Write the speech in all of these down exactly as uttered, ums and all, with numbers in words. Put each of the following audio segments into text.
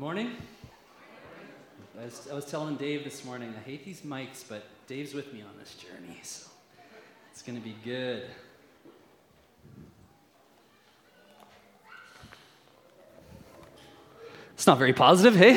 Morning. I was, I was telling Dave this morning, I hate these mics, but Dave's with me on this journey, so it's going to be good. It's not very positive, hey?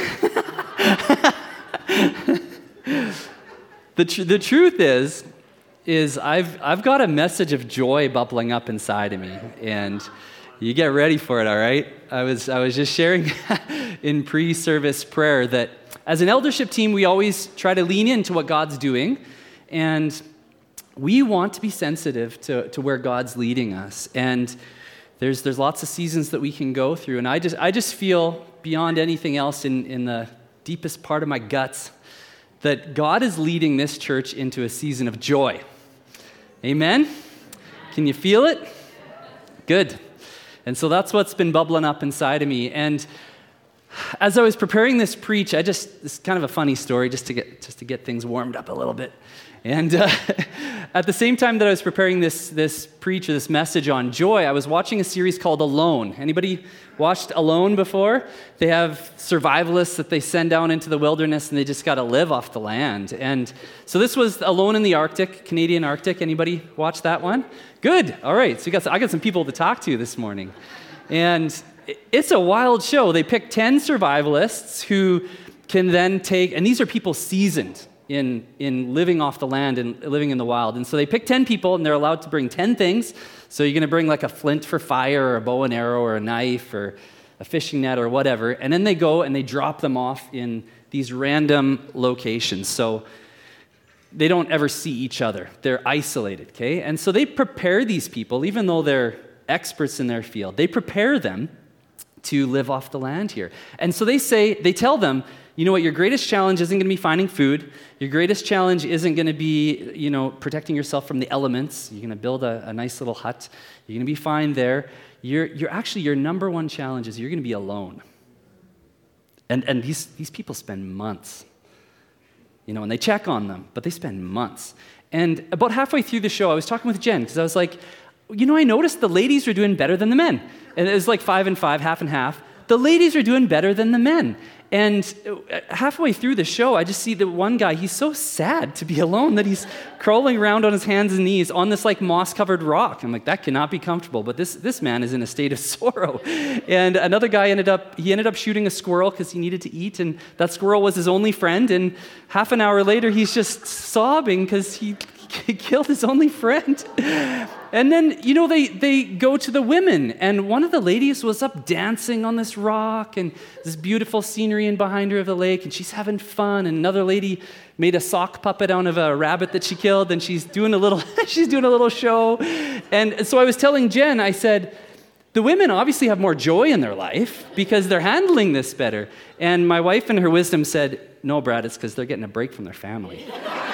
the tr- the truth is, is I've I've got a message of joy bubbling up inside of me, and you get ready for it, all right? I was I was just sharing in pre-service prayer that as an eldership team, we always try to lean into what God's doing, and we want to be sensitive to, to where God's leading us. And there's there's lots of seasons that we can go through, and I just I just feel beyond anything else in, in the deepest part of my guts that God is leading this church into a season of joy. Amen? Can you feel it? Good. And so that's what's been bubbling up inside of me. And as I was preparing this preach, I just, it's kind of a funny story just to get just to get things warmed up a little bit. And uh, at the same time that I was preparing this this preach or this message on joy, I was watching a series called Alone. Anybody watched Alone before? They have survivalists that they send down into the wilderness and they just got to live off the land. And so this was Alone in the Arctic, Canadian Arctic. Anybody watch that one? Good. All right. So you got I got some people to talk to this morning. And it's a wild show. They pick ten survivalists who can then take, and these are people seasoned in in living off the land and living in the wild. And so they pick ten people, and they're allowed to bring ten things. So you're going to bring like a flint for fire, or a bow and arrow, or a knife, or a fishing net, or whatever. And then they go and they drop them off in these random locations. So they don't ever see each other. They're isolated, okay? And so they prepare these people, even though they're experts in their field. They prepare them to live off the land here. And so they say, they tell them, you know what, your greatest challenge isn't going to be finding food. Your greatest challenge isn't going to be, you know, protecting yourself from the elements. You're going to build a, a nice little hut. You're going to be fine there. You're, you're actually, your number one challenge is you're going to be alone. And and these, these people spend months, you know, and they check on them, but they spend months. And about halfway through the show, I was talking with Jen, because I was like, you know, I noticed the ladies are doing better than the men. And it was like five and five, half and half. The ladies are doing better than the men. And halfway through the show, I just see the one guy, he's so sad to be alone that he's crawling around on his hands and knees on this like moss-covered rock. I'm like, that cannot be comfortable. But this this man is in a state of sorrow. And another guy ended up, he ended up shooting a squirrel because he needed to eat. And that squirrel was his only friend. And half an hour later, he's just sobbing because he He killed his only friend. And then, you know, they, they go to the women, and one of the ladies was up dancing on this rock, and this beautiful scenery in behind her of the lake, and she's having fun. And another lady made a sock puppet out of a rabbit that she killed, and she's doing a little she's doing a little show. And so I was telling Jen, I said, the women obviously have more joy in their life because they're handling this better. And my wife in her wisdom said, no, Brad, it's because they're getting a break from their family.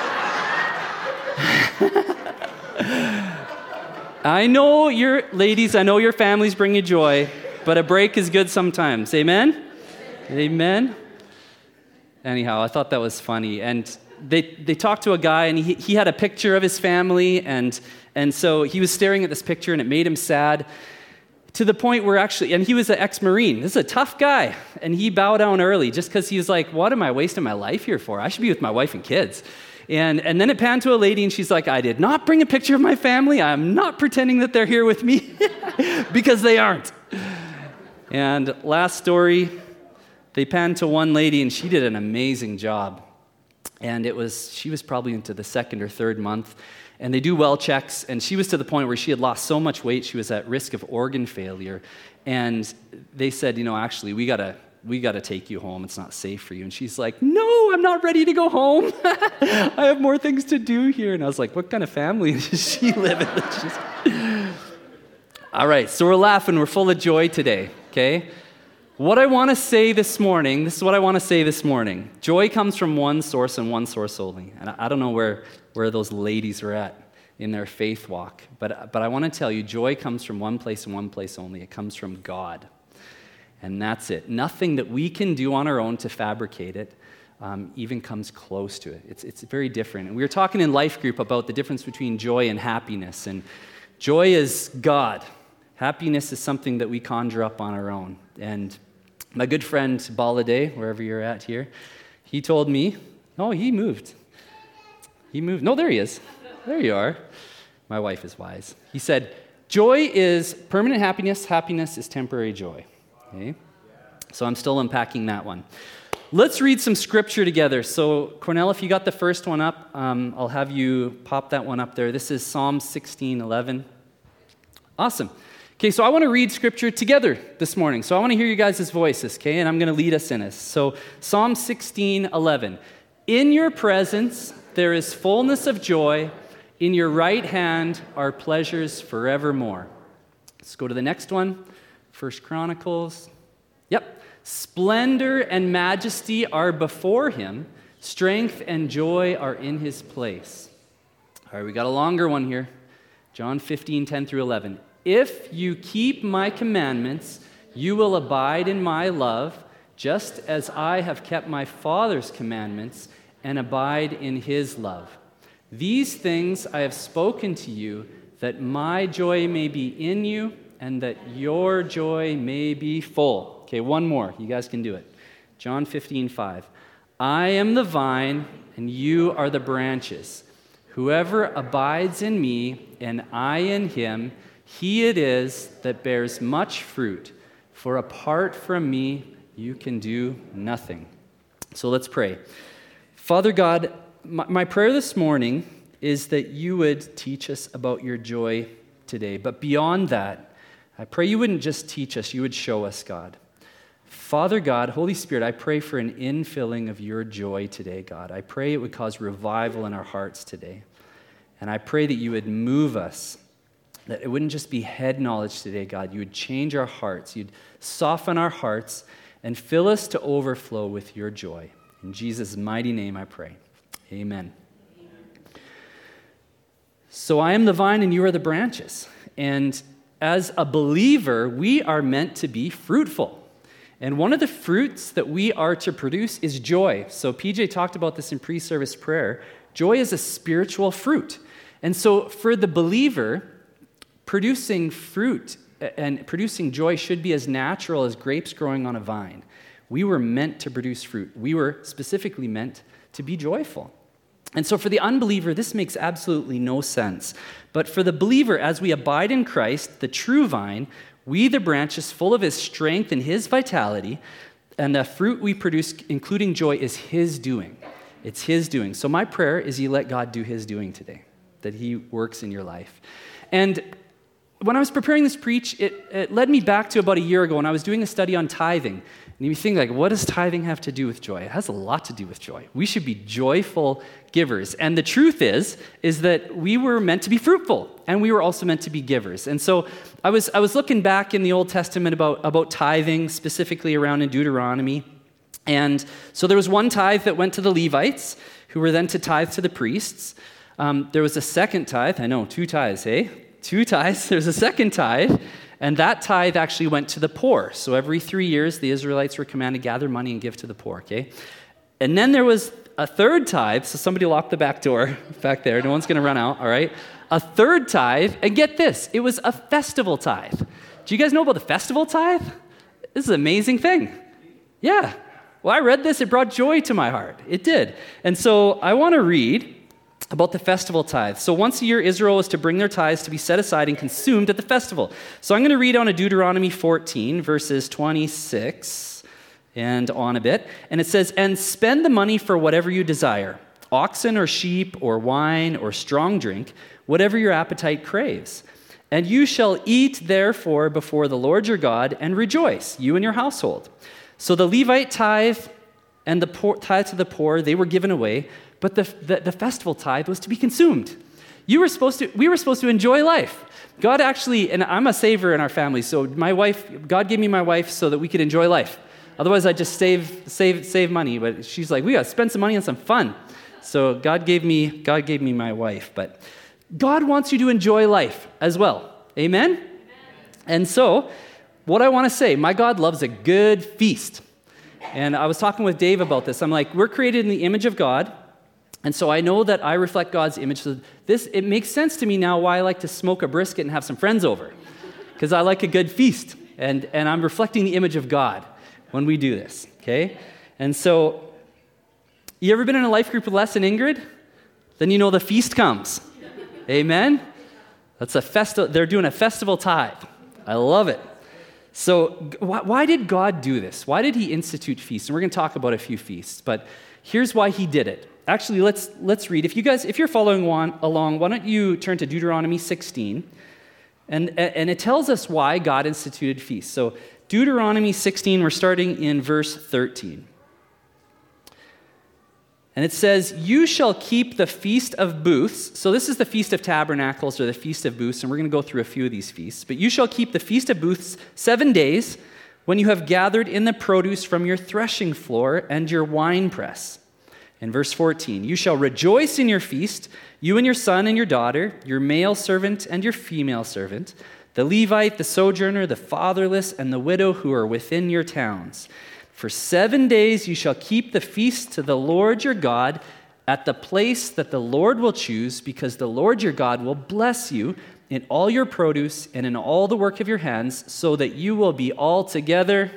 I know your ladies, I know your families bring you joy, but a break is good sometimes. Amen? Amen? Anyhow, I thought that was funny. And they they talked to a guy, and he, he had a picture of his family, and and so he was staring at this picture, and it made him sad to the point where actually, and he was an ex-Marine. This is a tough guy, and he bowed down early just because he was like, what am I wasting my life here for? I should be with my wife and kids. And and then it panned to a lady, and she's like, I did not bring a picture of my family. I'm not pretending that they're here with me because they aren't. And last story, they panned to one lady, and she did an amazing job. And it was, she was probably into the second or third month, and they do well checks, and she was to the point where she had lost so much weight, she was at risk of organ failure. And they said, you know, actually, we gotta, we got to take you home. It's not safe for you. And she's like, no, I'm not ready to go home. I have more things to do here. And I was like, what kind of family does she live in? She's... All right, so we're laughing. We're full of joy today, okay? What I want to say this morning, this is what I want to say this morning. Joy comes from one source and one source only. And I don't know where, where those ladies are at in their faith walk. But, but I want to tell you, joy comes from one place and one place only. It comes from God. And that's it. Nothing that we can do on our own to fabricate it um, even comes close to it. It's it's very different. And we were talking in life group about the difference between joy and happiness. And joy is God. Happiness is something that we conjure up on our own. And My good friend Balade, wherever you're at here, he told me, oh, he moved. He moved. No, there he is. There you are. My wife is wise. He said, joy is permanent happiness. Happiness is temporary joy. Okay? So I'm still unpacking that one. Let's read some scripture together. So, Cornell, if you got the first one up, um, I'll have you pop that one up there. This is Psalm sixteen eleven. Awesome. Okay, so I want to read scripture together this morning. So I want to hear you guys' voices, okay? And I'm going to lead us in this. So, Psalm sixteen eleven. In your presence there is fullness of joy. In your right hand are pleasures forevermore. Let's go to the next one. First Chronicles. Yep. Splendor and majesty are before him. Strength and joy are in his place. All right, we got a longer one here. John fifteen, ten through eleven. If you keep my commandments, you will abide in my love, just as I have kept my Father's commandments and abide in his love. These things I have spoken to you, that my joy may be in you and that your joy may be full. Okay, one more. You guys can do it. John fifteen, five. I am the vine, and you are the branches. Whoever abides in me, and I in him, he it is that bears much fruit. For apart from me, you can do nothing. So let's pray. Father God, my, my prayer this morning is that you would teach us about your joy today. But beyond that, I pray you wouldn't just teach us, you would show us, God. Father God, Holy Spirit, I pray for an infilling of your joy today, God. I pray it would cause revival in our hearts today. And I pray that you would move us, that it wouldn't just be head knowledge today, God. You would change our hearts. You'd soften our hearts and fill us to overflow with your joy. In Jesus' mighty name I pray. Amen. So I am the vine and you are the branches. And as a believer, we are meant to be fruitful. And one of the fruits that we are to produce is joy. So P J talked about this in pre-service prayer. Joy is a spiritual fruit. And so for the believer, producing fruit and producing joy should be as natural as grapes growing on a vine. We were meant to produce fruit. We were specifically meant to be joyful. And so for the unbeliever, this makes absolutely no sense. But for the believer, as we abide in Christ, the true vine, we, the branches, full of his strength and his vitality, and the fruit we produce, including joy, is his doing. It's his doing. So my prayer is you let God do his doing today, that he works in your life. And when I was preparing this preach, it, it led me back to about a year ago when I was doing a study on tithing. And you think, like, what does tithing have to do with joy? It has a lot to do with joy. We should be joyful givers. And the truth is, is that we were meant to be fruitful, and we were also meant to be givers. And so I was I was looking back in the Old Testament about, about tithing, specifically around in Deuteronomy. And so there was one tithe that went to the Levites, who were then to tithe to the priests. Um, there was a second tithe. I know, two tithes, hey? Two tithes. There's a second tithe. And that tithe actually went to the poor. So every three years, the Israelites were commanded to gather money and give to the poor, okay? And then there was a third tithe. So somebody locked the back door back there. No one's going to run out, all right? A third tithe, and get this, it was a festival tithe. Do you guys know about the festival tithe? This is an amazing thing. Yeah. Well, I read this. It brought joy to my heart. It did. And so I want to read about the festival tithe. So once a year, Israel was to bring their tithes to be set aside and consumed at the festival. So I'm going to read on a Deuteronomy fourteen, verses twenty-six and on a bit. And it says, and spend the money for whatever you desire, oxen or sheep or wine or strong drink, whatever your appetite craves. And you shall eat therefore before the Lord your God and rejoice, you and your household. So the Levite tithe and the poor, tithe to the poor, they were given away. But the, the, the festival tithe was to be consumed. You were supposed to, we were supposed to enjoy life. God actually, and I'm a saver in our family, so my wife, God gave me my wife so that we could enjoy life. Otherwise, I'd just save, save, save money. But she's like, we got to spend some money on some fun. So God gave me, God gave me my wife. But God wants you to enjoy life as well. Amen? Amen. And so, what I want to say, my God loves a good feast. And I was talking with Dave about this. I'm like, we're created in the image of God. And so I know that I reflect God's image. So this, it makes sense to me now why I like to smoke a brisket and have some friends over. Because I like a good feast. And, and I'm reflecting the image of God. when we do this, okay? And so, you ever been in a life group with Les and Ingrid? Then you know the feast comes. Amen? That's a festival. They're doing a festival tithe. I love it. So why, why did God do this? Why did he institute feasts? And we're going to talk about a few feasts, but here's why he did it. Actually, let's let's read. If you guys, if you're following one, along, why don't you turn to Deuteronomy sixteen, and and it tells us why God instituted feasts. So Deuteronomy sixteen, we're starting in verse thirteen. And it says, "You shall keep the Feast of Booths." So this is the Feast of Tabernacles or the Feast of Booths, and we're going to go through a few of these feasts. "But you shall keep the Feast of Booths seven days when you have gathered in the produce from your threshing floor and your winepress." In verse fourteen, "You shall rejoice in your feast, you and your son and your daughter, your male servant and your female servant, the Levite, the sojourner, the fatherless, and the widow who are within your towns. For seven days you shall keep the feast to the Lord your God at the place that the Lord will choose, because the Lord your God will bless you in all your produce and in all the work of your hands, so that you will be altogether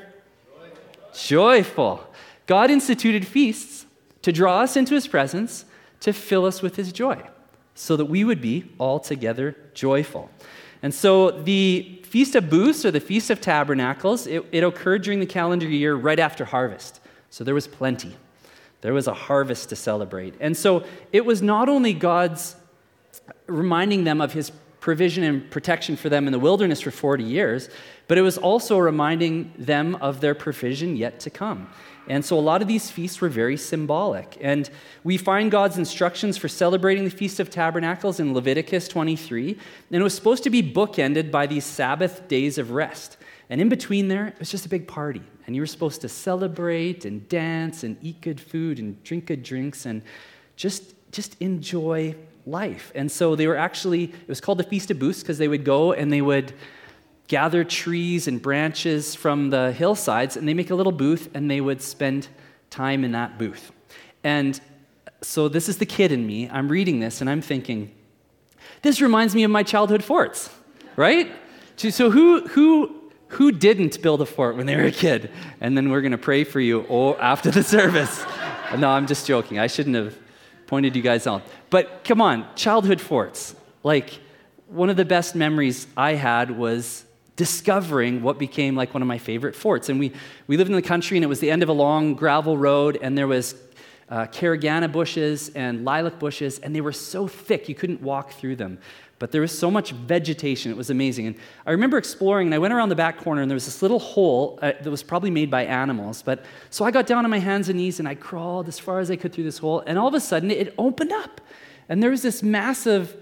joyful." God instituted feasts to draw us into his presence, to fill us with his joy, so that we would be altogether joyful. And so the Feast of Booths, or the Feast of Tabernacles, it, it occurred during the calendar year right after harvest. So there was plenty. There was a harvest to celebrate. And so it was not only God's reminding them of his provision and protection for them in the wilderness for forty years, but it was also reminding them of their provision yet to come. And so a lot of these feasts were very symbolic. And we find God's instructions for celebrating the Feast of Tabernacles in Leviticus twenty-three. And it was supposed to be bookended by these Sabbath days of rest. And in between there, it was just a big party. And you were supposed to celebrate and dance and eat good food and drink good drinks and just, just enjoy life. And so they were actually, it was called the Feast of Booths because they would go and they would gather trees and branches from the hillsides, and they make a little booth, and they would spend time in that booth. And so this is the kid in me. I'm reading this, and I'm thinking, this reminds me of my childhood forts, right? So who who who didn't build a fort when they were a kid? And then we're going to pray for you oh, after the service. No, I'm just joking. I shouldn't have pointed you guys out. But come on, childhood forts. Like, one of the best memories I had was discovering what became like one of my favorite forts. And we, we lived in the country, and it was the end of a long gravel road, and there was uh, caragana bushes and lilac bushes, and they were so thick you couldn't walk through them. But there was so much vegetation, it was amazing. And I remember exploring, and I went around the back corner, and there was this little hole uh, that was probably made by animals. But so I got down on my hands and knees, and I crawled as far as I could through this hole, and all of a sudden it opened up. And there was this massive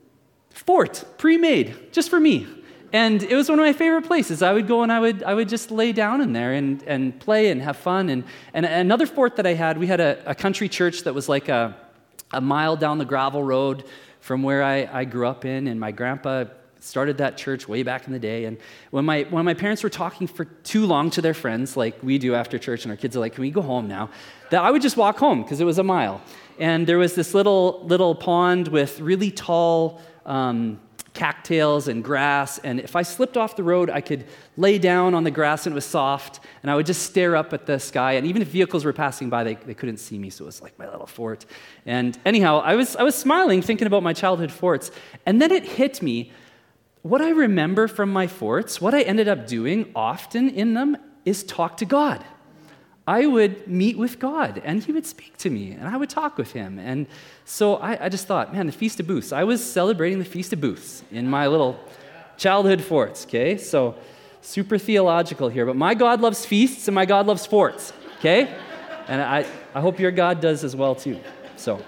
fort, pre-made, just for me. And it was one of my favorite places. I would go and I would I would just lay down in there and, and play and have fun. And, and another fort that I had, we had a, a country church that was like a, a mile down the gravel road from where I, I grew up in. And my grandpa started that church way back in the day. And when my when my parents were talking for too long to their friends, like we do after church, and our kids are like, "Can we go home now?" that I would just walk home because it was a mile. And there was this little little pond with really tall um, cattails and grass, and if I slipped off the road, I could lay down on the grass and it was soft, and I would just stare up at the sky, and even if vehicles were passing by, they, they couldn't see me, so it was like my little fort. And anyhow, I was I was smiling, thinking about my childhood forts, and then it hit me, what I remember from my forts, what I ended up doing often in them is talk to God. I would meet with God, and he would speak to me, and I would talk with him. And so I, I just thought, man, the Feast of Booths. I was celebrating the Feast of Booths in my little childhood forts, okay? So super theological here, but my God loves feasts, and my God loves forts, okay? And I, I hope your God does as well, too. So,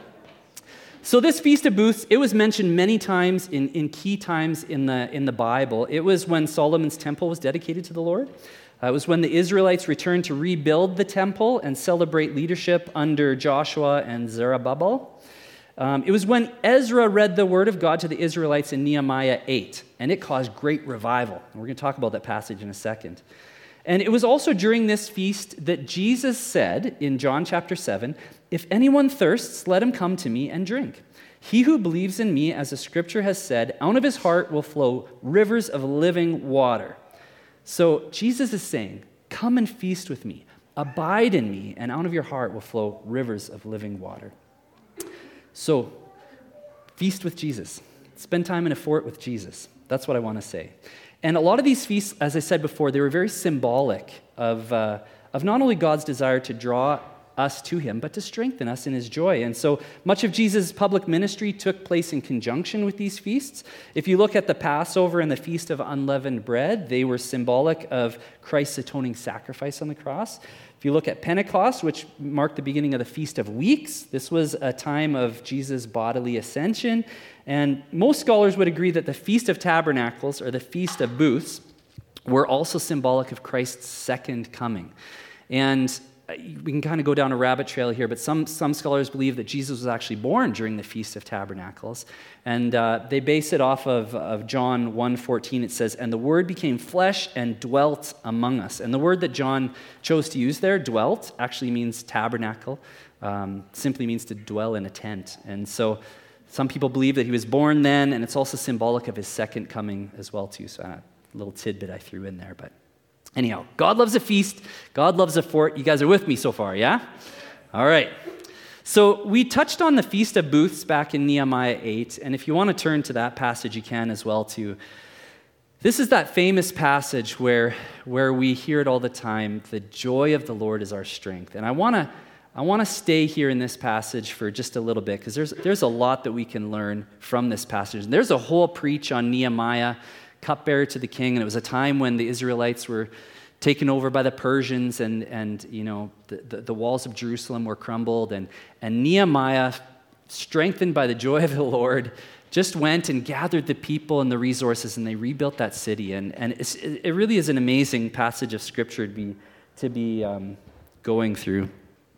so this Feast of Booths, it was mentioned many times in, in key times in the, in the Bible. It was when Solomon's temple was dedicated to the Lord. Uh, it was when the Israelites returned to rebuild the temple and celebrate leadership under Joshua and Zerubbabel. Um, it was when Ezra read the word of God to the Israelites in Nehemiah eight, and it caused great revival. And we're going to talk about that passage in a second. And it was also during this feast that Jesus said in John chapter seven, "If anyone thirsts, let him come to me and drink. He who believes in me, as the scripture has said, out of his heart will flow rivers of living water." So Jesus is saying, Come and feast with me. Abide in me, and out of your heart will flow rivers of living water. So, feast with Jesus. Spend time in a fort with Jesus. That's what I want to say. And a lot of these feasts, as I said before, they were very symbolic of, uh, of not only God's desire to draw us to him, but to strengthen us in his joy. And so much of Jesus' public ministry took place in conjunction with these feasts. If you look at the Passover and the Feast of Unleavened Bread, they were symbolic of Christ's atoning sacrifice on the cross. If you look at Pentecost, which marked the beginning of the Feast of Weeks, this was a time of Jesus' bodily ascension. And most scholars would agree that the Feast of Tabernacles, or the Feast of Booths, were also symbolic of Christ's second coming. And we can kind of go down a rabbit trail here, but some, some scholars believe that Jesus was actually born during the Feast of Tabernacles. And uh, they base it off of, of John one fourteen. It says, "And the Word became flesh and dwelt among us." And the word that John chose to use there, dwelt, actually means tabernacle, um, simply means to dwell in a tent. And so some people believe that he was born then, and it's also symbolic of his second coming as well, too. So a little tidbit I threw in there, but anyhow, God loves a feast. God loves a fort. You guys are with me so far, yeah? All right. So we touched on the Feast of Booths back in Nehemiah eight, and if you want to turn to that passage, you can as well, too. This is that famous passage where, where we hear it all the time, the joy of the Lord is our strength. And I want to I want to stay here in this passage for just a little bit, because there's, there's a lot that we can learn from this passage. And there's a whole preach on Nehemiah, cupbearer to the king, and it was a time when the Israelites were taken over by the Persians, and, and you know, the, the, the walls of Jerusalem were crumbled, and, and Nehemiah, strengthened by the joy of the Lord, just went and gathered the people and the resources, and they rebuilt that city. And, and it's, it really is an amazing passage of Scripture to be, to be um, going through.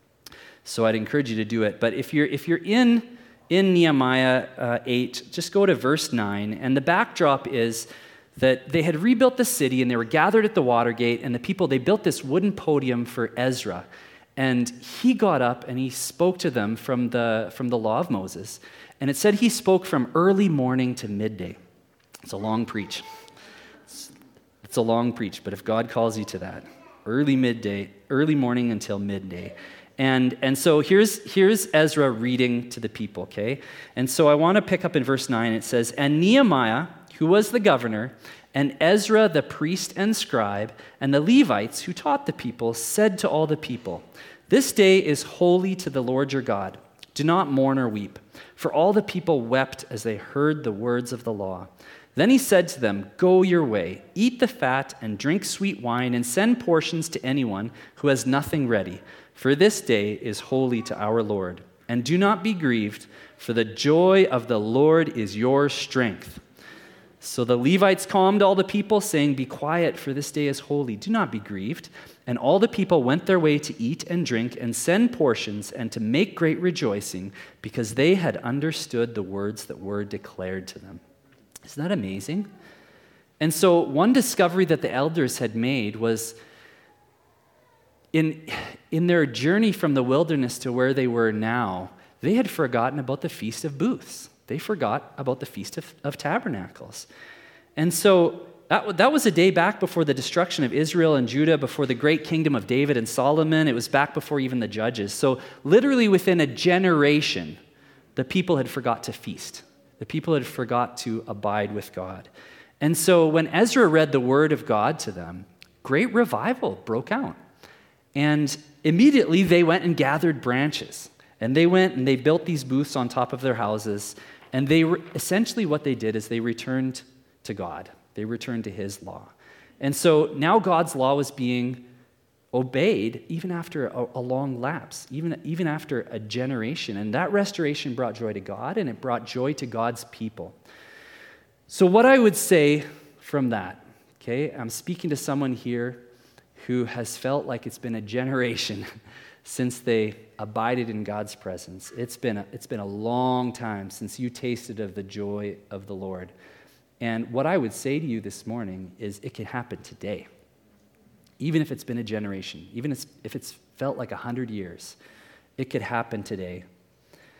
So I'd encourage you to do it. But if you're, if you're in, in Nehemiah uh, eight, just go to verse nine, and the backdrop is that they had rebuilt the city, and they were gathered at the water gate, and the people, they built this wooden podium for Ezra. And he got up and he spoke to them from the, from the law of Moses. And it said he spoke from early morning to midday. It's a long preach. It's, it's a long preach, but if God calls you to that, early midday, early morning until midday. And, and so here's, here's Ezra reading to the people, okay? And so I want to pick up in verse nine. It says, "And Nehemiah, who was the governor, and Ezra the priest and scribe, and the Levites who taught the people, said to all the people, 'This day is holy to the Lord your God. Do not mourn or weep.' For all the people wept as they heard the words of the law. Then he said to them, 'Go your way, eat the fat and drink sweet wine, and send portions to anyone who has nothing ready. For this day is holy to our Lord. And do not be grieved, for the joy of the Lord is your strength.' So the Levites calmed all the people, saying, 'Be quiet, for this day is holy. Do not be grieved.' And all the people went their way to eat and drink and send portions and to make great rejoicing, because they had understood the words that were declared to them." Isn't that amazing? And so one discovery that the elders had made was in, in their journey from the wilderness to where they were now, they had forgotten about the Feast of Booths. They forgot about the Feast of, of Tabernacles. And so that, that was a day back before the destruction of Israel and Judah, before the great kingdom of David and Solomon. It was back before even the judges. So literally within a generation, the people had forgot to feast. The people had forgot to abide with God. And so when Ezra read the word of God to them, great revival broke out. And immediately they went and gathered branches. And they went and they built these booths on top of their houses. And they re- essentially what they did is they returned to God. They returned to his law. And so now God's law was being obeyed even after a, a long lapse, even, even after a generation. And that restoration brought joy to God, and it brought joy to God's people. So what I would say from that, okay, I'm speaking to someone here who has felt like it's been a generation since they abided in God's presence. It's been a, it's been a long time since you tasted of the joy of the Lord. And what I would say to you this morning is it can happen today. Even if it's been a generation, even if it's felt like a hundred years, it could happen today.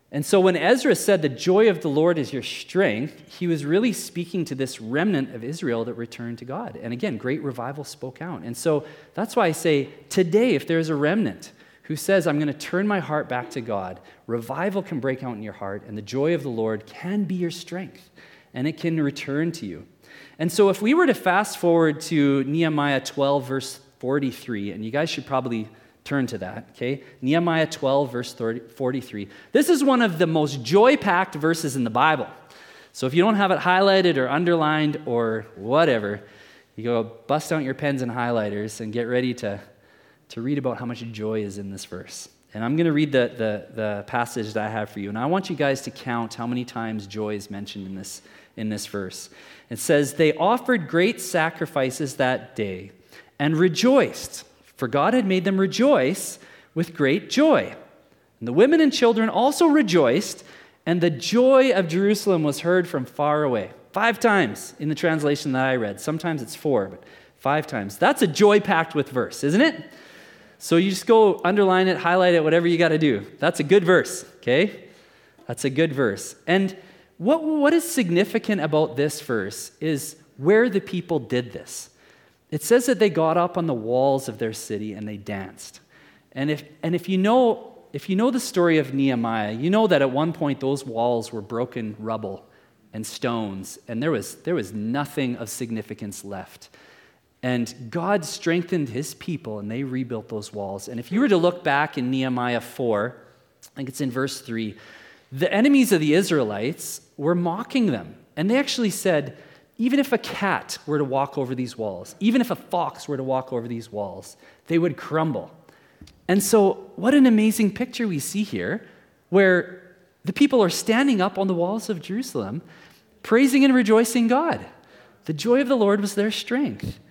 And so when Ezra said the joy of the Lord is your strength, he was really speaking to this remnant of Israel that returned to God. And again, great revival spoke out. And so that's why I say today, if there's a remnant who says, I'm going to turn my heart back to God, revival can break out in your heart, and the joy of the Lord can be your strength, and it can return to you. And so if we were to fast forward to Nehemiah twelve, verse forty-three, and you guys should probably turn to that, okay? Nehemiah twelve, verse forty-three. This is one of the most joy-packed verses in the Bible. So if you don't have it highlighted or underlined or whatever, you go bust out your pens and highlighters and get ready to, to read about how much joy is in this verse. And I'm going to read the, the, the passage that I have for you. And I want you guys to count how many times joy is mentioned in this, in this verse. It says, they offered great sacrifices that day and rejoiced, for God had made them rejoice with great joy. And the women and children also rejoiced, and the joy of Jerusalem was heard from far away. Five times in the translation that I read. Sometimes it's four, but five times. That's a joy-packed with verse, isn't it? So you just go underline it, highlight it, whatever you got to do. That's a good verse, okay? That's a good verse. And what, what is significant about this verse is where the people did this. It says that they got up on the walls of their city and they danced. And if and if you know if you know the story of Nehemiah, you know that at one point those walls were broken rubble and stones, and there was there was nothing of significance left. And God strengthened his people and they rebuilt those walls. And if you were to look back in Nehemiah four, I think it's in verse three, the enemies of the Israelites were mocking them. And they actually said, even if a cat were to walk over these walls, even if a fox were to walk over these walls, they would crumble. And so what an amazing picture we see here, where the people are standing up on the walls of Jerusalem, praising and rejoicing God. The joy of the Lord was their strength.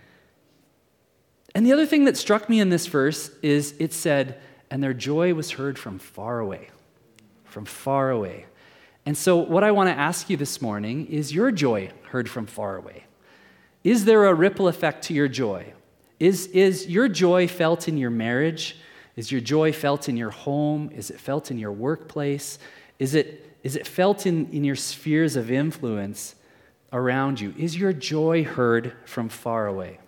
And the other thing that struck me in this verse is it said, and their joy was heard from far away, from far away. And so what I want to ask you this morning is your joy heard from far away? Is there a ripple effect to your joy? Is, is your joy felt in your marriage? Is your joy felt in your home? Is it felt in your workplace? Is it, is it felt in, in your spheres of influence around you? Is your joy heard from far away?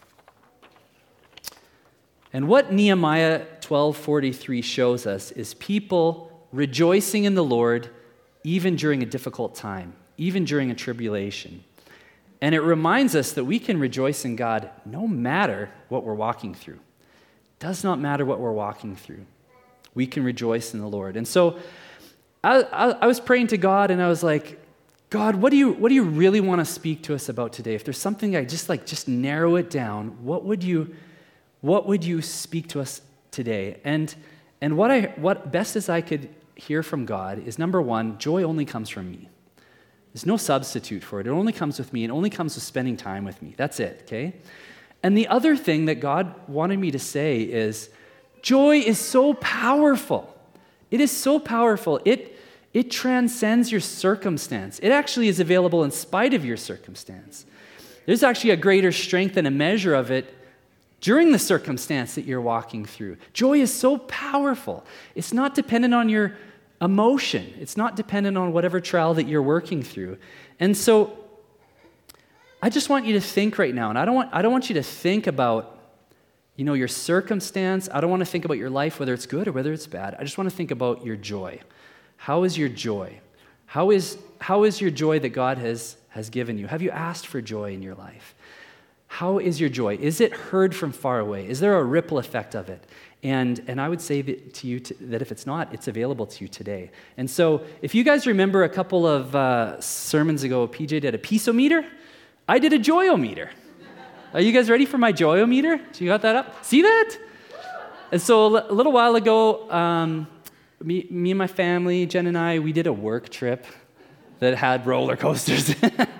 And what Nehemiah twelve forty-three shows us is people rejoicing in the Lord even during a difficult time, even during a tribulation. And it reminds us that we can rejoice in God no matter what we're walking through. It does not matter what we're walking through. We can rejoice in the Lord. And so I, I, I was praying to God and I was like, God, what do you what do you really want to speak to us about today? If there's something I just like, just narrow it down. What would you what would you speak to us today? And and what I what best as I could hear from God is, number one, joy only comes from me. There's no substitute for it. It only comes with me. It only comes with spending time with me. That's it, okay? And the other thing that God wanted me to say is, joy is so powerful. It is so powerful. It, it transcends your circumstance. It actually is available in spite of your circumstance. There's actually a greater strength and a measure of it during the circumstance that you're walking through. Joy is so powerful. It's not dependent on your emotion. It's not dependent on whatever trial that you're working through. And so I just want you to think right now, and I don't want I don't want you to think about, you know, your circumstance. I don't want to think about your life, whether it's good or whether it's bad. I just want to think about your joy. How is your joy? How is how is your joy that God has has given you? Have you asked for joy in your life? How is your joy? Is it heard from far away? Is there a ripple effect of it? And and I would say that to you to, that if it's not, it's available to you today. And so if you guys remember a couple of uh, sermons ago, P J did a peace-o-meter. I did a joy-o-meter. Are you guys ready for my joy-o-meter? So you got that up? See that? And so a little while ago, um, me, me and my family, Jen and I, we did a work trip that had roller coasters.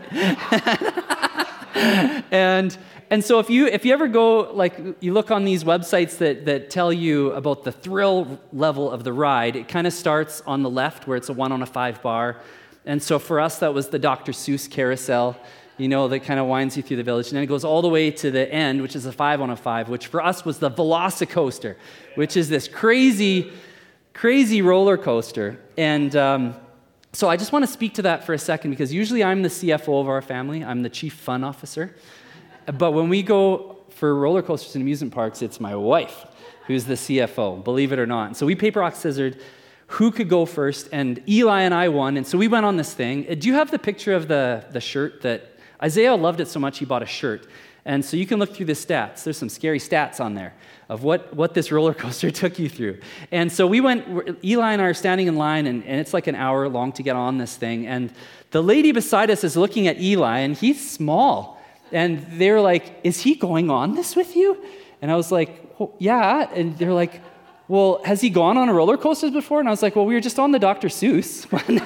and and so if you if you ever go, like, you look on these websites that, that tell you about the thrill level of the ride, it kind of starts on the left where it's a one on a five bar. And so for us, that was the Doctor Seuss carousel, you know, that kind of winds you through the village. And then it goes all the way to the end, which is a five on a five, which for us was the Velocicoaster, which is this crazy, crazy roller coaster. And um, so I just want to speak to that for a second, because usually I'm the C F O of our family. I'm the chief fun officer. But when we go for roller coasters and amusement parks, it's my wife who's the C F O, believe it or not. And so we paper, rock, scissors, who could go first? And Eli and I won. And so we went on this thing. Do you have the picture of the, the shirt that Isaiah loved it so much he bought a shirt? And so you can look through the stats. There's some scary stats on there of what, what this roller coaster took you through. And so we went, Eli and I are standing in line, and, and it's like an hour long to get on this thing. And the lady beside us is looking at Eli, and he's small. And they're like, is he going on this with you? And I was like, oh, yeah. And they're like, well, has he gone on a roller coaster before? And I was like, well, we were just on the Doctor Seuss.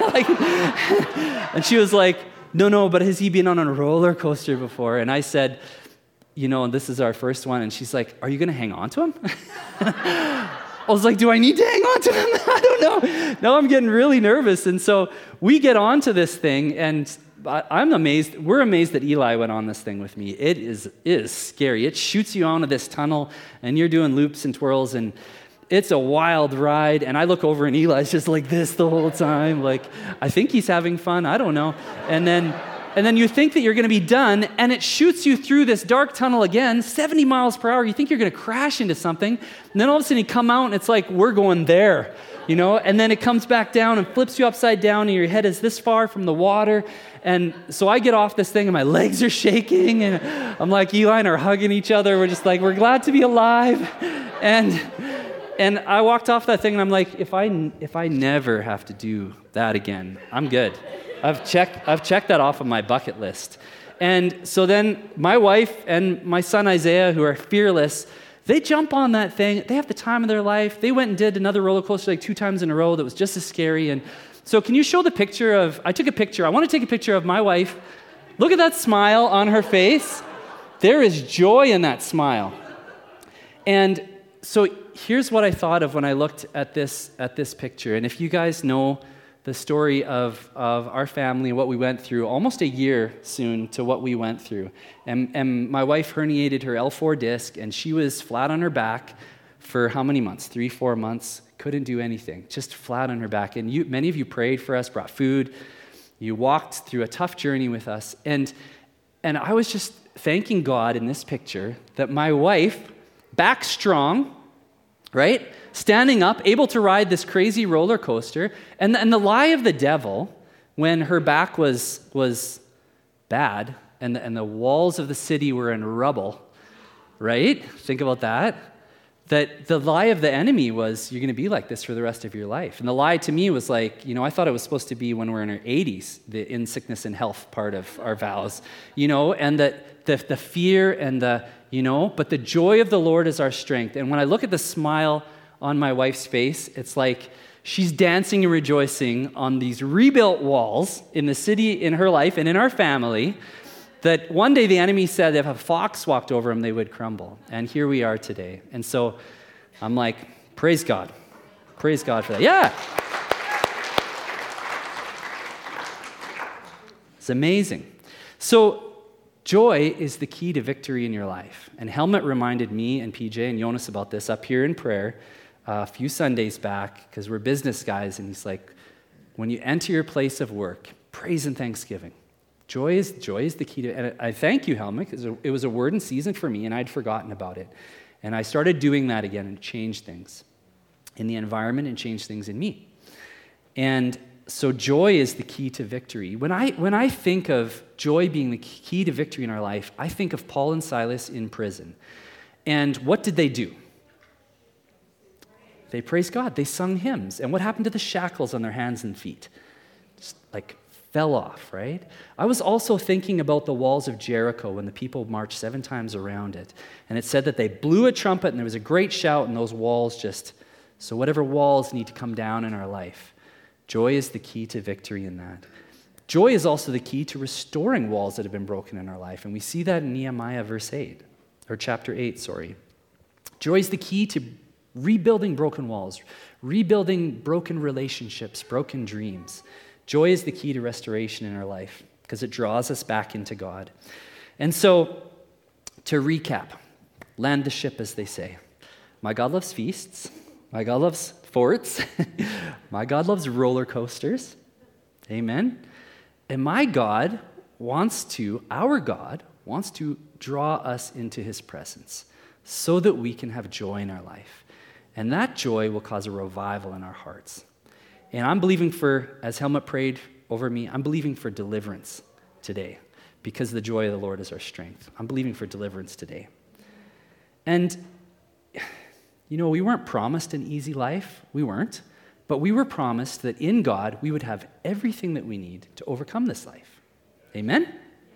And she was like, no, no, but has he been on a roller coaster before? And I said, you know, this is our first one. And she's like, are you going to hang on to him? I was like, do I need to hang on to him? I don't know. Now I'm getting really nervous. And so we get onto this thing, and I'm amazed. We're amazed that Eli went on this thing with me. It is, it is scary. It shoots you onto this tunnel, and you're doing loops and twirls, and it's a wild ride. And I look over, and Eli's just like this the whole time. Like, I think he's having fun. I don't know. And then, and then you think that you're going to be done, and it shoots you through this dark tunnel again, seventy miles per hour. You think you're going to crash into something. And then all of a sudden you come out, and it's like, we're going there, you know? And then it comes back down and flips you upside down, and your head is this far from the water. And so I get off this thing, and my legs are shaking, and I'm like, Eli and I are hugging each other. We're just like, we're glad to be alive. And and I walked off that thing, and I'm like, if I if I never have to do that again, I'm good. I've checked I've checked that off of my bucket list. And so then my wife and my son Isaiah, who are fearless, they jump on that thing. They have the time of their life. They went and did another roller coaster like two times in a row that was just as scary. And so can you show the picture of, I took a picture. I want to take a picture of my wife. Look at that smile on her face. There is joy in that smile. And so here's what I thought of when I looked at this at this picture. And if you guys know the story of, of our family, what we went through, almost a year soon to what we went through. And, and my wife herniated her L four disc, and she was flat on her back for how many months? Three, four months. Couldn't do anything, just flat on her back. And you, many of you prayed for us, brought food. You walked through a tough journey with us. And, and I was just thanking God in this picture that my wife, back strong, right? Standing up, able to ride this crazy roller coaster. And, and the lie of the devil, when her back was, was bad and the, and the walls of the city were in rubble, right? Think about that. That the lie of the enemy was, you're going to be like this for the rest of your life. And the lie to me was like, you know, I thought it was supposed to be when we're in our eighties, the in sickness and health part of our vows, you know, and that the, the fear and the, you know, but the joy of the Lord is our strength. And when I look at the smile on my wife's face, it's like she's dancing and rejoicing on these rebuilt walls in the city, in her life, and in our family, that one day the enemy said if a fox walked over them, they would crumble. And here we are today. And so I'm like, praise God. Praise God for that. Yeah. It's amazing. So joy is the key to victory in your life. And Helmut reminded me and P J and Jonas about this up here in prayer uh, a few Sundays back, because we're business guys, and he's like, when you enter your place of work, praise and thanksgiving. Joy is joy is the key to it. And I thank you, Helmut, because it was a word in season for me, and I'd forgotten about it. And I started doing that again, and it changed things in the environment and changed things in me. And so joy is the key to victory. When I when I think of joy being the key to victory in our life, I think of Paul and Silas in prison. And what did they do? They praised God. They sung hymns. And what happened to the shackles on their hands and feet? Just like fell off, right? I was also thinking about the walls of Jericho when the people marched seven times around it. And it said that they blew a trumpet, and there was a great shout, and those walls just, so whatever walls need to come down in our life, joy is the key to victory in that. Joy is also the key to restoring walls that have been broken in our life. And we see that in Nehemiah verse eight, or chapter eight, sorry. Joy is the key to rebuilding broken walls, rebuilding broken relationships, broken dreams. Joy is the key to restoration in our life because it draws us back into God. And so, to recap, land the ship, as they say. My God loves feasts. My God loves sports. My God loves roller coasters. Amen. And my God wants to, our God wants to draw us into his presence so that we can have joy in our life. And that joy will cause a revival in our hearts. And I'm believing for, as Helmut prayed over me, I'm believing for deliverance today because the joy of the Lord is our strength. I'm believing for deliverance today. And, you know, we weren't promised an easy life. We weren't. But we were promised that in God, we would have everything that we need to overcome this life. Amen?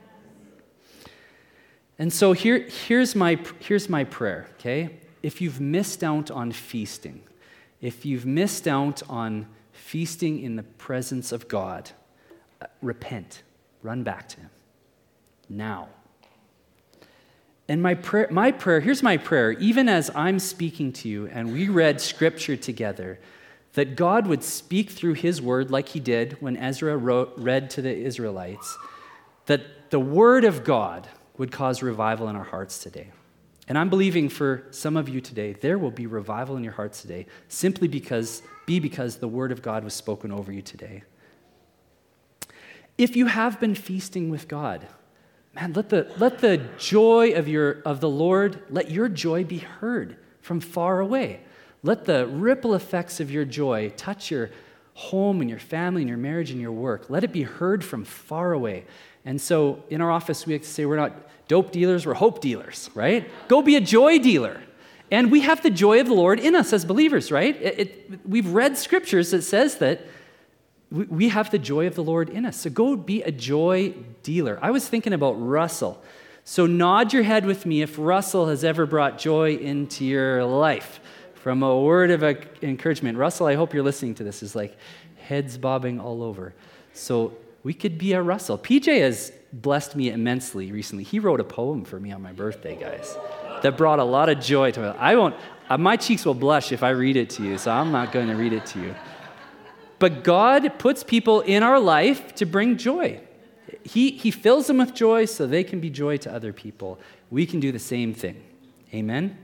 And so here, here's my, here's my prayer, okay? If you've missed out on feasting, if you've missed out on feasting in the presence of God, uh, repent. Run back to him. Now. And my prayer, my prayer, here's my prayer, even as I'm speaking to you and we read scripture together, that God would speak through his word like he did when Ezra wrote, read to the Israelites, that the word of God would cause revival in our hearts today. And I'm believing for some of you today, there will be revival in your hearts today, simply because, be because the word of God was spoken over you today. If you have been feasting with God, man, let the, let the joy of, your, of the Lord, let your joy be heard from far away. Let the ripple effects of your joy touch your home and your family and your marriage and your work. Let it be heard from far away. And so in our office, we have to say we're not dope dealers, we're hope dealers, right? Go be a joy dealer. And we have the joy of the Lord in us as believers, right? It, it, we've read scriptures that says that we, we have the joy of the Lord in us. So go be a joy dealer. I was thinking about Russell. So nod your head with me if Russell has ever brought joy into your life. From a word of encouragement. Russell, I hope you're listening to this. Is like heads bobbing all over. So we could be a Russell. P J has blessed me immensely recently. He wrote a poem for me on my birthday, guys, that brought a lot of joy to me. I won't, uh, my cheeks will blush if I read it to you, so I'm not going to read it to you. But God puts people in our life to bring joy. He, he fills them with joy so they can be joy to other people. We can do the same thing. Amen?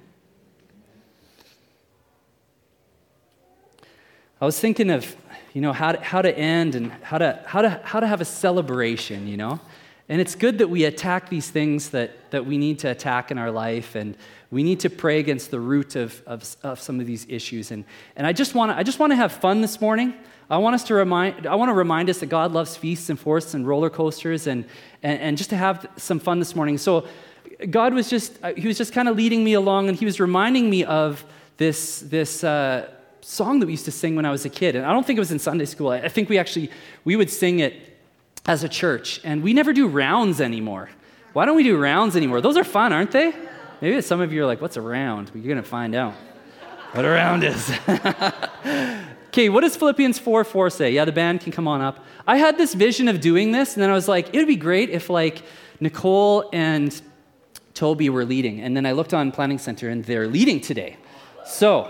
I was thinking of, you know, how to, how to end and how to how to how to have a celebration, you know, and it's good that we attack these things that that we need to attack in our life, and we need to pray against the root of of, of some of these issues. And and I just want to I just want to have fun this morning. I want us to remind I want to remind us that God loves feasts and forts and roller coasters, and and, and just to have some fun this morning. So God was just he was just kind of leading me along, and he was reminding me of this this. Uh, song that we used to sing when I was a kid. And I don't think it was in Sunday school. I think we actually, we would sing it as a church. And we never do rounds anymore. Why don't we do rounds anymore? Those are fun, aren't they? Maybe some of you are like, what's a round? Well, you're going to find out what a round is. Okay, what does Philippians four four say? Yeah, the band can come on up. I had this vision of doing this, and then I was like, it would be great if like Nicole and Toby were leading. And then I looked on Planning Center, and they're leading today. So,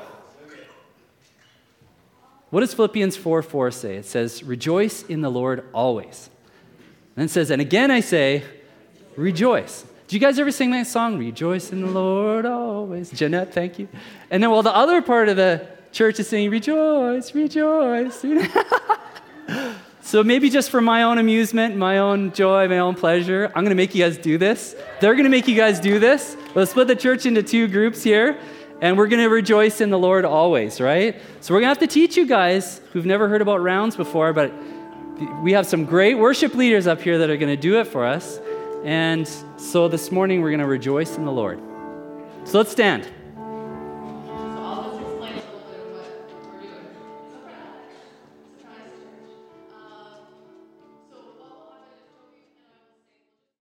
what does Philippians four four say? It says, rejoice in the Lord always. And then it says, and again I say, rejoice. Do you guys ever sing that song? Rejoice in the Lord always. Jeanette, thank you. And then while the other part of the church is saying, rejoice, rejoice. So maybe just for my own amusement, my own joy, my own pleasure, I'm going to make you guys do this. They're going to make you guys do this. We'll split the church into two groups here. And we're going to rejoice in the Lord always, right? So we're going to have to teach you guys who've never heard about rounds before, but we have some great worship leaders up here that are going to do it for us. And so this morning we're going to rejoice in the Lord. So let's stand.